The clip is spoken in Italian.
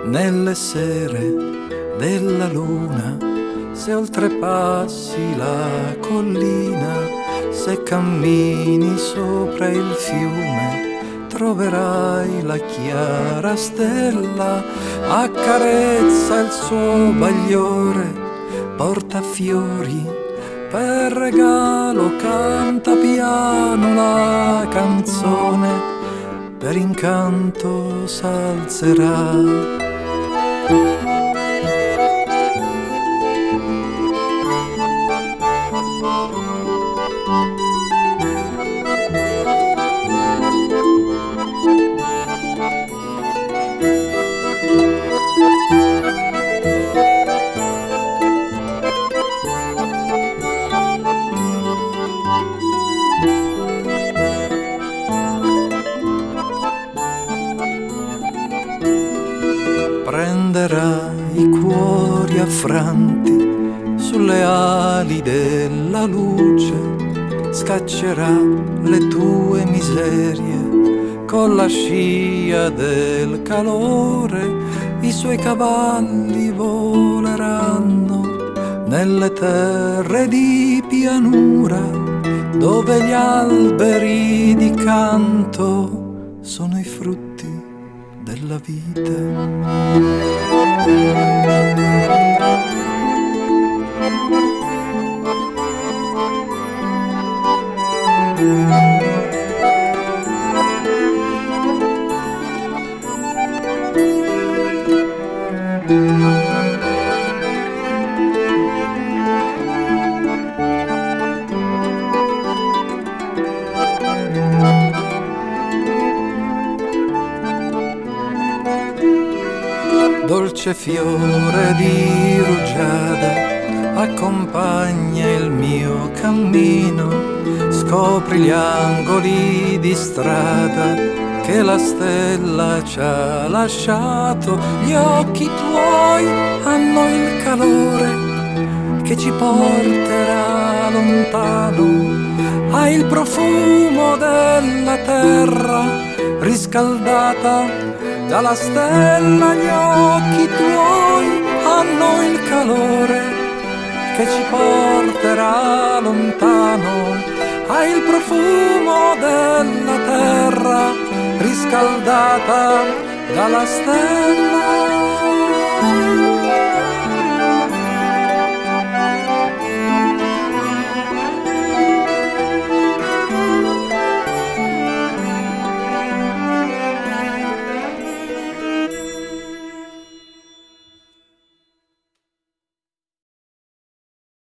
nelle sere della luna, se oltrepassi la collina, se cammini sopra il fiume, troverai la chiara stella, accarezza il suo bagliore, porta fiori per regalo, canta piano la canzone, per incanto s'alzerà. Prenderà i cuori affranti sulle ali della luce, scaccerà le tue miserie con la scia del calore, i suoi cavalli voleranno nelle terre di pianura, dove gli alberi di canto sono i frutti della vita. Dolce fiore di rugiada, accompagna il mio cammino, scopri gli angoli di strada che la stella ci ha lasciato, gli occhi tuoi hanno il calore che ci porterà lontano, hai il profumo della terra riscaldata dalla stella, gli occhi tuoi hanno il calore che ci porterà lontano, hai il profumo della terra riscaldata dalla stella.